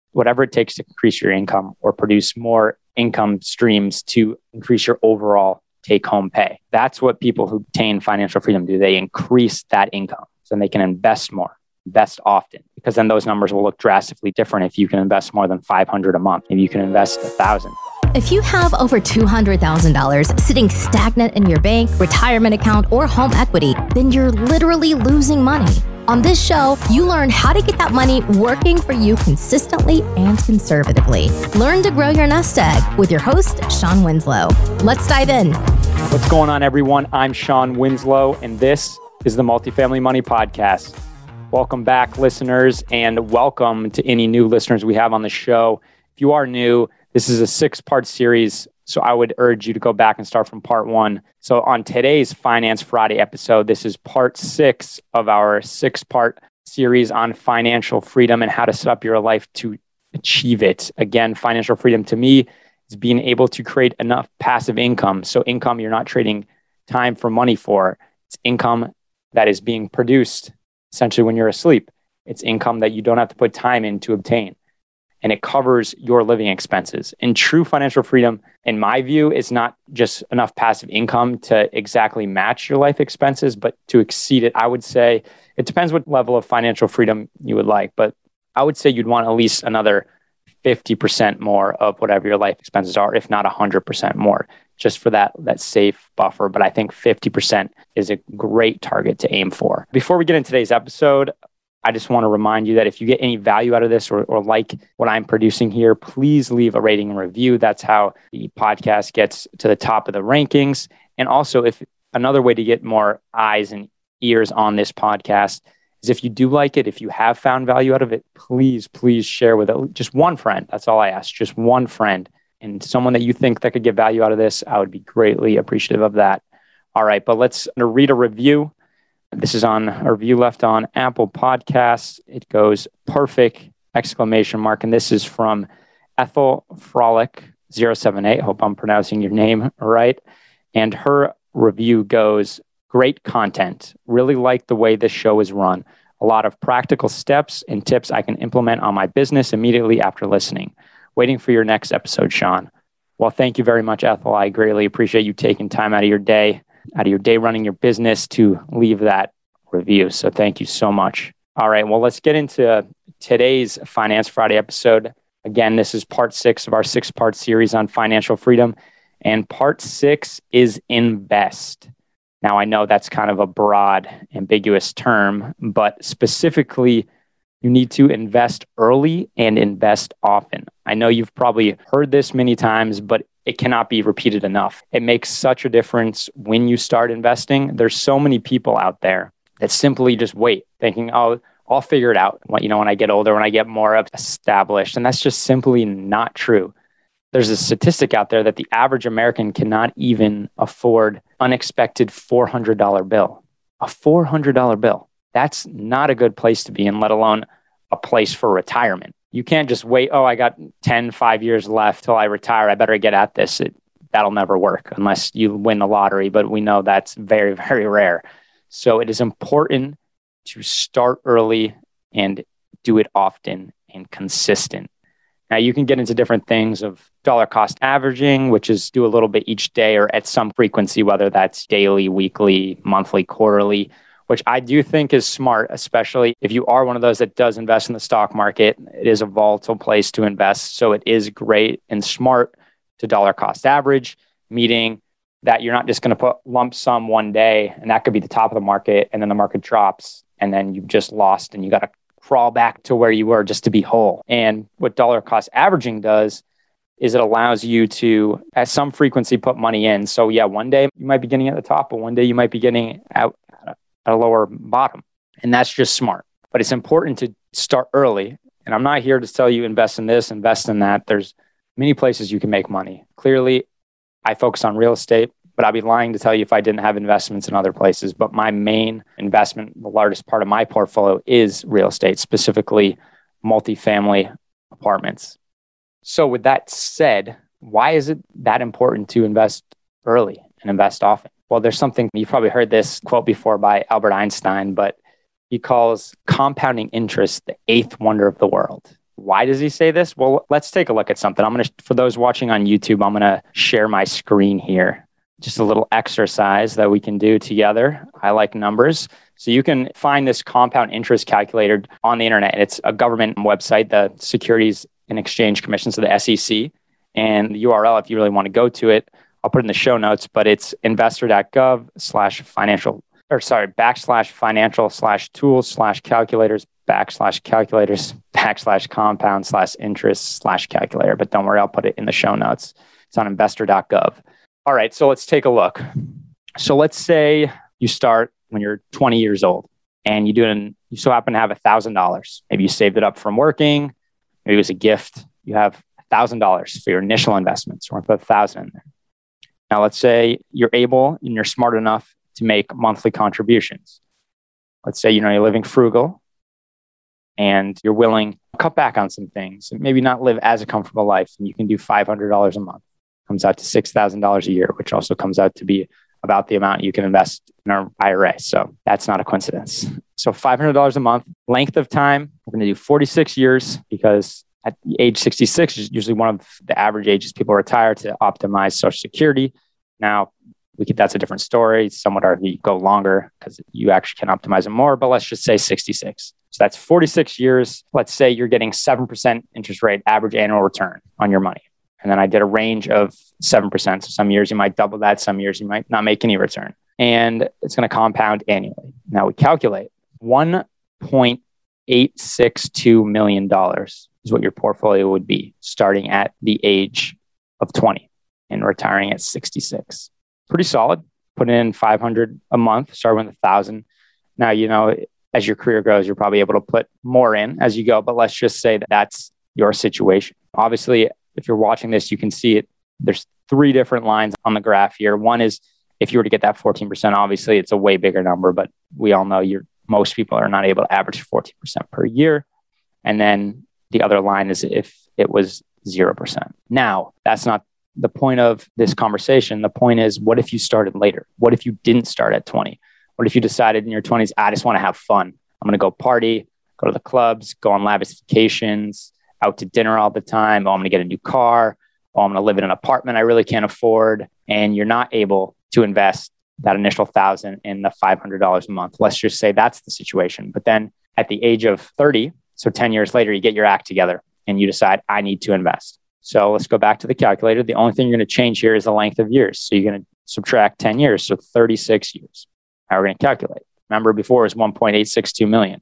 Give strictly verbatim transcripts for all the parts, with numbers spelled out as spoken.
whatever it takes to increase your income or produce more income streams to increase your overall take-home pay. That's what people who obtain financial freedom do. They increase that income so they can invest more, invest often, because then those numbers will look drastically different if you can invest more than five hundred dollars a month. Maybe you can invest one thousand dollars. If you have over two hundred thousand dollars sitting stagnant in your bank, retirement account, or home equity, then you're literally losing money. On this show, you learn how to get that money working for you consistently and conservatively. Learn to grow your nest egg with your host, Shawn Winslow. Let's dive in. What's going on, everyone? I'm Shawn Winslow, and this is the Multifamily Money Podcast. Welcome back, listeners, and welcome to any new listeners we have on the show. If you are new, this is a six-part series, so I would urge you to go back and start from part one. So on today's Finance Friday episode, this is part six of our six-part series on financial freedom and how to set up your life to achieve it. Again, financial freedom to me is being able to create enough passive income. So income you're not trading time for money for. It's income that is being produced essentially when you're asleep. It's income that you don't have to put time in to obtain. And it covers your living expenses. And true financial freedom, in my view, is not just enough passive income to exactly match your life expenses, but to exceed it. I would say it depends what level of financial freedom you would like, but I would say you'd want at least another fifty percent more of whatever your life expenses are, if not one hundred percent more, just for that, that safe buffer. But I think fifty percent is a great target to aim for. Before we get into today's episode, I just want to remind you that if you get any value out of this or, or like what I'm producing here, please leave a rating and review. That's how the podcast gets to the top of the rankings. And also, if another way to get more eyes and ears on this podcast is if you do like it, if you have found value out of it, please, please share with it. Just one friend. That's all I ask. Just one friend and someone that you think that could get value out of this. I would be greatly appreciative of that. All right, but let's read a review. This is on a review left on Apple Podcasts. It goes perfect, exclamation mark. And this is from Ethel Frolic zero seven eight. Hope I'm pronouncing your name right. And her review goes, great content. Really like the way this show is run. A lot of practical steps and tips I can implement on my business immediately after listening. Waiting for your next episode, Shawn. Well, thank you very much, Ethel. I greatly appreciate you taking time out of your day. out of your day running your business to leave that review. So thank you so much. All right, well, let's get into today's Finance Friday episode. Again, this is part six of our six-part series on financial freedom. And part six is invest. Now, I know that's kind of a broad, ambiguous term, but specifically, you need to invest early and invest often. I know you've probably heard this many times, but it cannot be repeated enough. It makes such a difference when you start investing. There's so many people out there that simply just wait, thinking, oh, I'll figure it out when, you know, when I get older, when I get more established. And that's just simply not true. There's a statistic out there that the average American cannot even afford unexpected four hundred dollars bill. A four hundred dollars bill. That's not a good place to be in, let alone a place for retirement. You can't just wait, oh, I got ten, five years left till I retire. I better get at this. It, that'll never work unless you win the lottery, but we know that's very, very rare. So it is important to start early and do it often and consistent. Now, you can get into different things of dollar cost averaging, which is do a little bit each day or at some frequency, whether that's daily, weekly, monthly, quarterly, which I do think is smart, especially if you are one of those that does invest in the stock market. It is a volatile place to invest. So it is great and smart to dollar cost average, meaning that you're not just going to put lump sum one day and that could be the top of the market and then the market drops and then you've just lost and you got to crawl back to where you were just to be whole. And what dollar cost averaging does is it allows you to, at some frequency, put money in. So yeah, one day you might be getting at the top, but one day you might be getting out at a lower bottom. And that's just smart. But it's important to start early. And I'm not here to tell you invest in this, invest in that. There's many places you can make money. Clearly, I focus on real estate, but I'd be lying to tell you if I didn't have investments in other places. But my main investment, the largest part of my portfolio is real estate, specifically multifamily apartments. So with that said, why is it that important to invest early and invest often? Well, there's something, you've probably heard this quote before by Albert Einstein, but he calls compounding interest the eighth wonder of the world. Why does he say this? Well, let's take a look at something. I'm going to, for those watching on YouTube, I'm going to share my screen here. Just a little exercise that we can do together. I like numbers. So you can find this compound interest calculator on the internet. It's a government website, the Securities and Exchange Commission, so the S E C. And the U R L, if you really want to go to it, I'll put it in the show notes, but it's investor.gov slash financial, or sorry, backslash financial slash tools slash calculators, backslash calculators, backslash compound slash interest slash calculator. But don't worry, I'll put it in the show notes. It's on investor dot gov. All right, so let's take a look. So let's say you start when you're twenty years old and you do it in, you so happen to have one thousand dollars. Maybe you saved it up from working. Maybe it was a gift. You have one thousand dollars for your initial investments. We're going to put one thousand dollars in there. Now, let's say you're able and you're smart enough to make monthly contributions. Let's say, you know, you're living frugal and you're willing to cut back on some things and maybe not live as a comfortable life. And you can do five hundred dollars a month. Comes out to six thousand dollars a year, which also comes out to be about the amount you can invest in our I R A. So that's not a coincidence. So five hundred dollars a month, length of time, we're going to do forty-six years because at age sixty-six is usually one of the average ages people retire to optimize Social Security. Now, we could, that's a different story. Some would argue you go longer because you actually can optimize it more, but let's just say sixty-six. So that's forty-six years. Let's say you're getting seven percent interest rate average annual return on your money. And then I did a range of seven percent. So some years you might double that. Some years you might not make any return. And it's going to compound annually. Now we calculate one point eight six two million dollars is what your portfolio would be starting at the age of twenty and retiring at sixty-six. Pretty solid. Put in five hundred a month, start with one thousand. Now, you know, as your career grows, you're probably able to put more in as you go. But let's just say that that's your situation. Obviously, if you're watching this, you can see it. There's three different lines on the graph here. One is if you were to get that fourteen percent, obviously it's a way bigger number, but we all know you're, most people are not able to average fourteen percent per year. And then the other line is if it was zero percent. Now, that's not the point of this conversation. The point is, what if you started later? What if you didn't start at twenty? What if you decided in your twenties, I just want to have fun. I'm going to go party, go to the clubs, go on lavish vacations, out to dinner all the time. Oh, I'm going to get a new car. Oh, I'm going to live in an apartment I really can't afford. And you're not able to invest that initial thousand in the five hundred dollars a month. Let's just say that's the situation. But then at the age of thirty, so ten years later, you get your act together and you decide, I need to invest. So let's go back to the calculator. The only thing you're going to change here is the length of years. So you're going to subtract ten years, so thirty-six years. Now we're going to calculate. Remember, before it was one point eight six two million.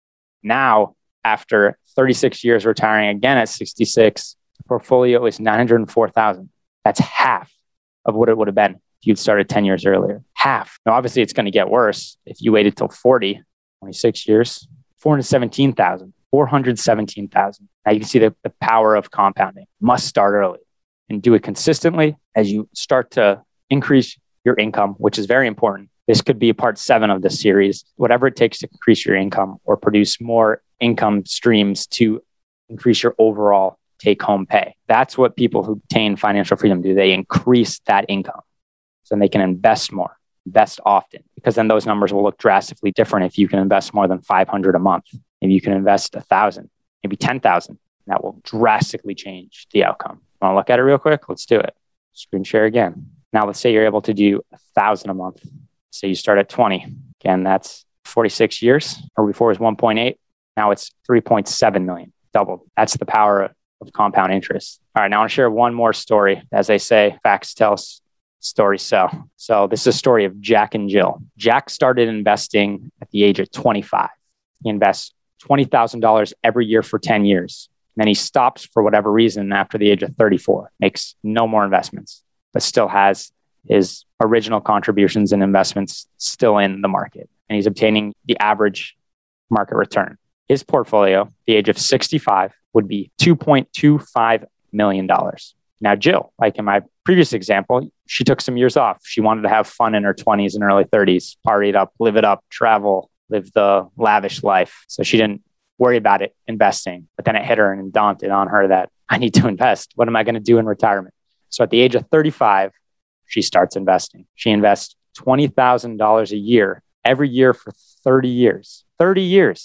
Now, after thirty-six years retiring again at sixty-six, the portfolio is nine hundred four thousand. That's half of what it would have been if you'd started ten years earlier. Half. Now, obviously, it's going to get worse if you waited till forty, twenty-six years, four hundred seventeen thousand. four hundred seventeen thousand. Now you can see the, the power of compounding. Must start early and do it consistently as you start to increase your income, which is very important. This could be a part seven of this series, whatever it takes to increase your income or produce more income streams to increase your overall take-home pay. That's what people who obtain financial freedom do. They increase that income so then they can invest more, invest often, because then those numbers will look drastically different if you can invest more than five hundred a month. Maybe you can invest a thousand, maybe ten thousand. That will drastically change the outcome. Want to look at it real quick? Let's do it. Screen share again. Now, let's say you're able to do a thousand a month. Say you start at twenty. Again, that's forty-six years, or before it was one point eight. Now it's three point seven million, doubled. That's the power of compound interest. All right, now I want to share one more story. As they say, facts tell, stories sell. So this is a story of Jack and Jill. Jack started investing at the age of twenty-five. He invests twenty thousand dollars every year for ten years. And then he stops for whatever reason after the age of thirty-four, makes no more investments, but still has his original contributions and investments still in the market. And he's obtaining the average market return. His portfolio, at the age of sixty-five, would be two point two five million dollars. Now, Jill, like in my previous example, she took some years off. She wanted to have fun in her twenties and early thirties, party it up, live it up, travel, live the lavish life. So she didn't worry about it investing. But then it hit her and daunted on her that I need to invest. What am I going to do in retirement? So at the age of thirty-five, she starts investing. She invests twenty thousand dollars a year, every year for thirty years. thirty years.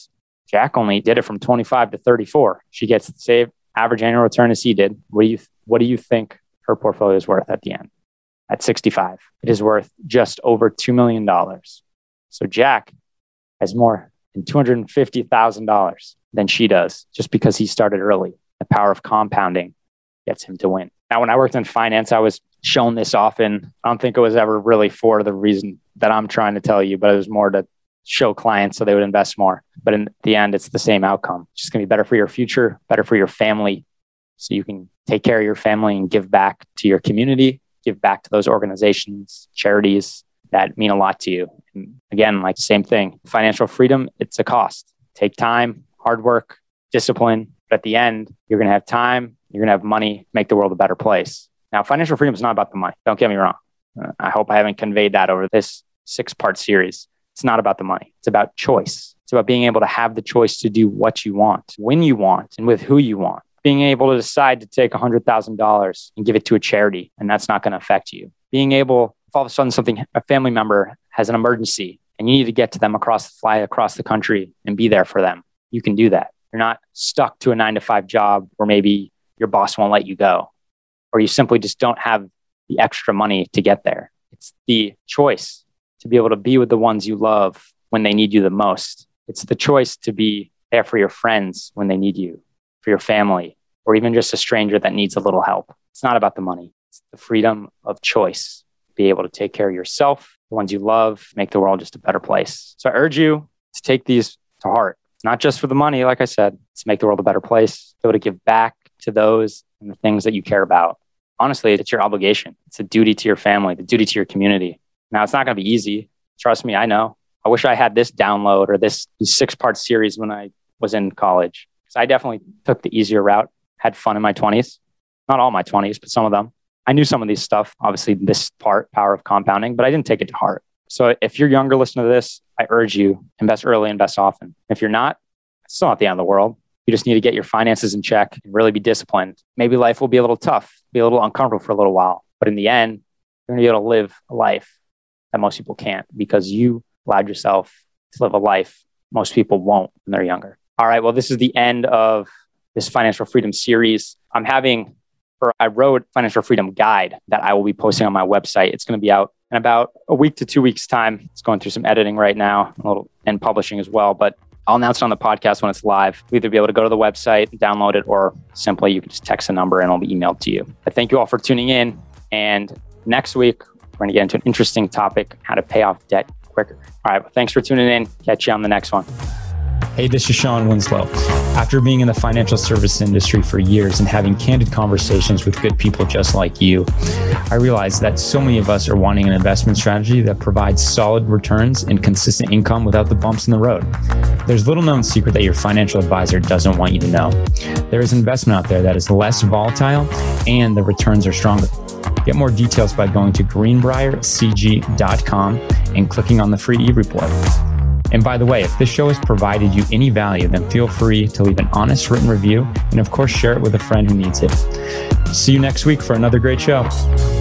Jack only did it from twenty-five to thirty-four. She gets the same average annual return as he did. What do you what do you think her portfolio is worth at the end? At sixty-five, it is worth just over two million dollars. So Jack has more than two hundred fifty thousand dollars than she does just because he started early. The power of compounding gets him to win. Now, when I worked in finance, I was shown this often. I don't think it was ever really for the reason that I'm trying to tell you, but it was more to show clients so they would invest more. But in the end, it's the same outcome. It's just going to be better for your future, better for your family, so you can take care of your family and give back to your community, give back to those organizations, charities that mean a lot to you. And again, like the same thing, financial freedom, it's a cost. Take time, hard work, discipline. But at the end, you're going to have time, you're going to have money, make the world a better place. Now, financial freedom is not about the money. Don't get me wrong. Uh, I hope I haven't conveyed that over this six-part series. It's not about the money. It's about choice. It's about being able to have the choice to do what you want, when you want, and with who you want. Being able to decide to take one hundred thousand dollars and give it to a charity, and that's not going to affect you. Being able, if all of a sudden something, a family member has an emergency and you need to get to them across, fly across the country and be there for them, you can do that. You're not stuck to a nine to five job where maybe your boss won't let you go, or you simply just don't have the extra money to get there. It's the choice to be able to be with the ones you love when they need you the most. It's the choice to be there for your friends when they need you, for your family, or even just a stranger that needs a little help. It's not about the money. It's the freedom of choice. Be able to take care of yourself, the ones you love, make the world just a better place. So I urge you to take these to heart. It's not just for the money, like I said, it's to make the world a better place, be able to give back to those and the things that you care about. Honestly, it's your obligation. It's a duty to your family, the duty to your community. Now, it's not going to be easy. Trust me, I know. I wish I had this download or this six-part series when I was in college. Because I definitely took the easier route, had fun in my twenties. Not all my twenties, but some of them. I knew some of these stuff, obviously this part, power of compounding, but I didn't take it to heart. So if you're younger listening to this, I urge you, invest early, invest often. If you're not, it's still not the end of the world. You just need to get your finances in check and really be disciplined. Maybe life will be a little tough, be a little uncomfortable for a little while. But in the end, you're going to be able to live a life that most people can't because you allowed yourself to live a life most people won't when they're younger. All right, well, this is the end of this Financial Freedom series. I'm having, or I wrote Financial Freedom Guide that I will be posting on my website. It's going to be out in about a week to two weeks time. It's going through some editing right now, a little, and publishing as well, but I'll announce it on the podcast when it's live. You'll either be able to go to the website, download it, or simply you can just text a number and it'll be emailed to you. I thank you all for tuning in. And next week, we're going to get into an interesting topic, how to pay off debt quicker. All right, well, thanks for tuning in. Catch you on the next one. Hey, this is Shawn Winslow. After being in the financial service industry for years and having candid conversations with good people just like you, I realized that so many of us are wanting an investment strategy that provides solid returns and consistent income without the bumps in the road. There's little known secret that your financial advisor doesn't want you to know. There is investment out there that is less volatile and the returns are stronger. Get more details by going to greenbrier c g dot com and clicking on the free e-report. And by the way, if this show has provided you any value, then feel free to leave an honest written review and of course, share it with a friend who needs it. See you next week for another great show.